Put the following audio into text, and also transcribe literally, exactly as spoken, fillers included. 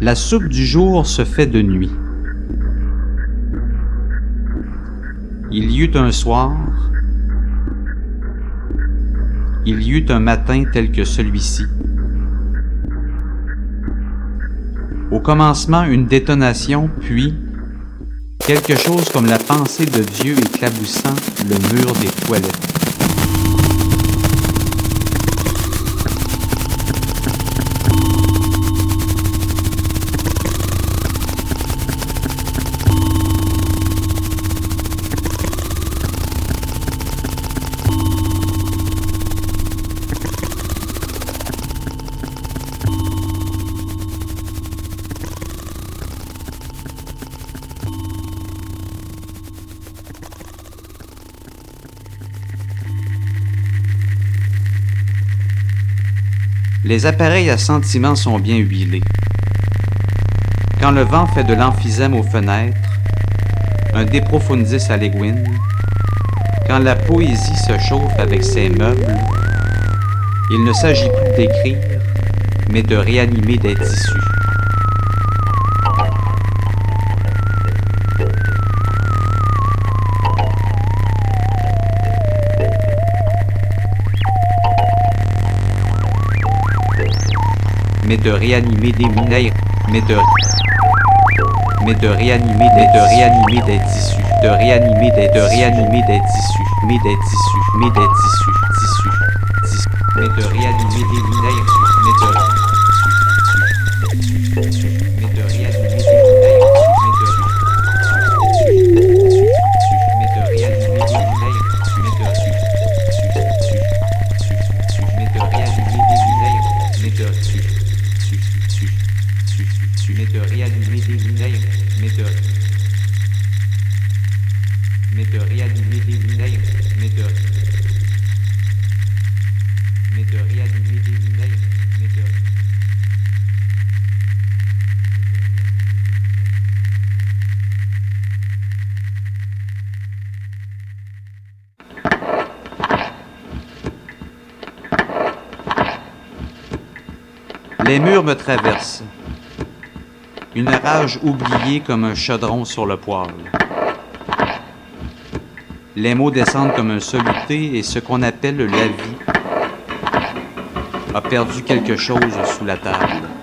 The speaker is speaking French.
La soupe du jour se fait de nuit. Il y eut un soir, il y eut un matin tel que celui-ci. Au commencement, une détonation, puis quelque chose comme la pensée de Dieu éclaboussant le mur des toilettes. Les appareils à sentiment sont bien huilés. Quand le vent fait de l'emphysème aux fenêtres, un De Profundis à l'Egwin, quand la poésie se chauffe avec ses meubles, il ne s'agit plus d'écrire, mais de réanimer des tissus. mais de réanimer des minères, mais de mais de réanimer des de réanimer des tissus, de réanimer des de réanimer des tissus, mais des tissus, mais des tissus, tissus, tissus, mais de réanimer des minères, mais de mais de réanimer des minères, mais de mais de réanimer des minères, mais de mais de réanimer des minères, mais de mais de réanimer des minères, mais de mais de réanimer des minères, mais de mais de réanimer des minères, mais de Les murs me traversent. Une rage oubliée comme un chaudron sur le poêle. Les mots descendent comme un soluté et ce qu'on appelle la vie a perdu quelque chose sous la table.